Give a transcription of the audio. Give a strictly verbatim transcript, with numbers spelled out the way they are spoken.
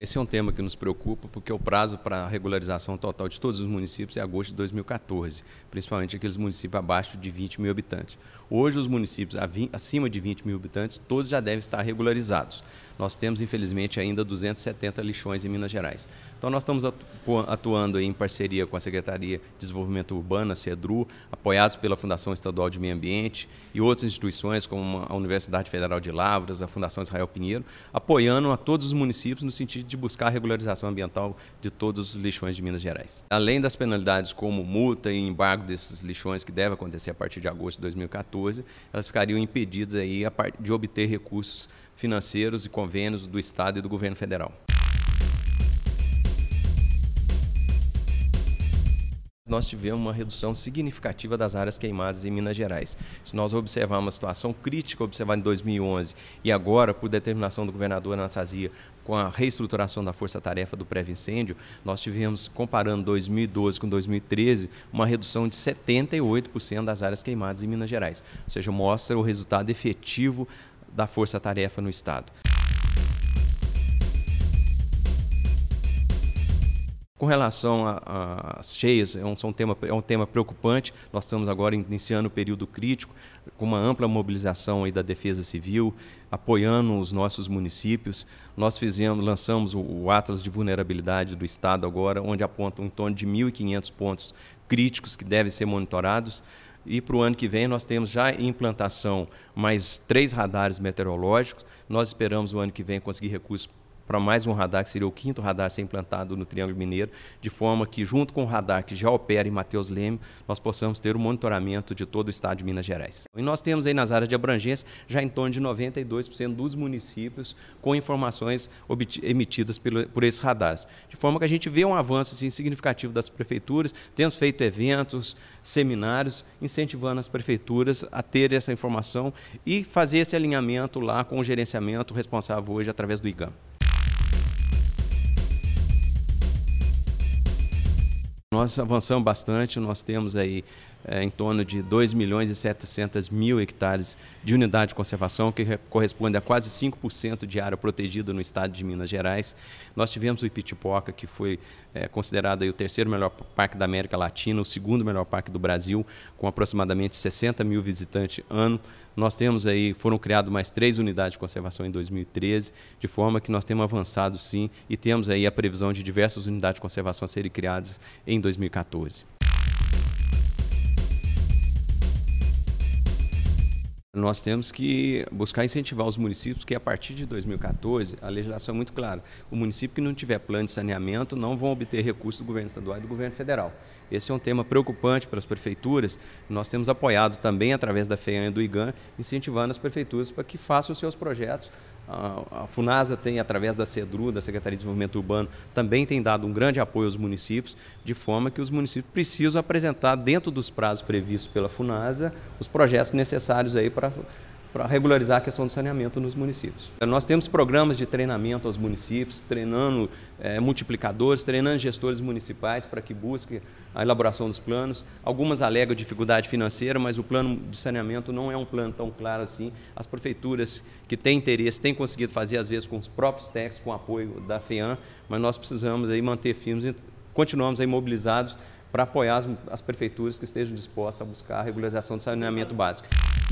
Esse é um tema que nos preocupa porque o prazo para a regularização total de todos os municípios é agosto de dois mil e quatorze, principalmente aqueles municípios abaixo de vinte mil habitantes. Hoje, os municípios acima de vinte mil habitantes, todos já devem estar regularizados. Nós temos, infelizmente, ainda duzentos e setenta lixões em Minas Gerais. Então, nós estamos atuando em parceria com a Secretaria de Desenvolvimento Urbano, a CEDRU, apoiados pela Fundação Estadual de Meio Ambiente e outras instituições, como a Universidade Federal de Lavras, a Fundação Israel Pinheiro, apoiando a todos os municípios no sentido de buscar a regularização ambiental de todos os lixões de Minas Gerais. Além das penalidades como multa e embargo desses lixões, que deve acontecer a partir de agosto de dois mil e quatorze, elas ficariam impedidas aí de obter recursos financeiros e convênios do Estado e do Governo Federal. Nós tivemos uma redução significativa das áreas queimadas em Minas Gerais. Se nós observarmos uma situação crítica observada em dois mil e onze e agora, por determinação do governador Anastasia, com a reestruturação da força-tarefa do pré-incêndio, nós tivemos, comparando dois mil e doze com dois mil e treze, uma redução de setenta e oito por cento das áreas queimadas em Minas Gerais. Ou seja, mostra o resultado efetivo da força-tarefa no Estado. Com relação às cheias, é um, um tema, é um tema preocupante. Nós estamos agora iniciando o período crítico, com uma ampla mobilização aí da Defesa Civil, apoiando os nossos municípios. Nós fizemos, lançamos o, o Atlas de Vulnerabilidade do Estado agora, onde apontam em torno de mil e quinhentos pontos críticos que devem ser monitorados. E para o ano que vem nós temos já em implantação mais três radares meteorológicos. Nós esperamos o ano que vem conseguir recursos para mais um radar, que seria o quinto radar a ser implantado no Triângulo Mineiro, de forma que, junto com o radar que já opera em Mateus Leme, nós possamos ter o monitoramento de todo o estado de Minas Gerais. E nós temos aí nas áreas de abrangência já em torno de noventa e dois por cento dos municípios com informações emitidas por esses radares. De forma que a gente vê um avanço assim, significativo das prefeituras, temos feito eventos, seminários, incentivando as prefeituras a ter essa informação e fazer esse alinhamento lá com o gerenciamento responsável hoje através do IGAM. Nós avançamos bastante, nós temos aí é, em torno de dois milhões e setecentos mil hectares de unidade de conservação, que corresponde a quase cinco por cento de área protegida no estado de Minas Gerais. Nós tivemos o Ipitipoca, que foi é, considerado aí o terceiro melhor parque da América Latina, o segundo melhor parque do Brasil, com aproximadamente sessenta mil visitantes ano. Nós temos aí, foram criadas mais três unidades de conservação em dois mil e treze, de forma que nós temos avançado sim e temos aí a previsão de diversas unidades de conservação a serem criadas em dois mil e quatorze. Nós temos que buscar incentivar os municípios, porque a partir de dois mil e quatorze a legislação é muito clara. O município que não tiver plano de saneamento não vão obter recursos do governo estadual e do governo federal. Esse é um tema preocupante para as prefeituras. Nós temos apoiado também, através da FEAM e do IGAM, incentivando as prefeituras para que façam os seus projetos. A FUNASA tem, através da CEDRU, da Secretaria de Desenvolvimento Urbano, também tem dado um grande apoio aos municípios, de forma que os municípios precisam apresentar, dentro dos prazos previstos pela FUNASA, os projetos necessários aí para para regularizar a questão do saneamento nos municípios. Nós temos programas de treinamento aos municípios, treinando é, multiplicadores, treinando gestores municipais para que busquem a elaboração dos planos. Algumas alegam dificuldade financeira, mas o plano de saneamento não é um plano tão claro assim. As prefeituras que têm interesse têm conseguido fazer, às vezes, com os próprios técnicos, com o apoio da FEAM, mas nós precisamos aí manter firmes e continuamos aí mobilizados para apoiar as, as prefeituras que estejam dispostas a buscar a regularização do saneamento básico.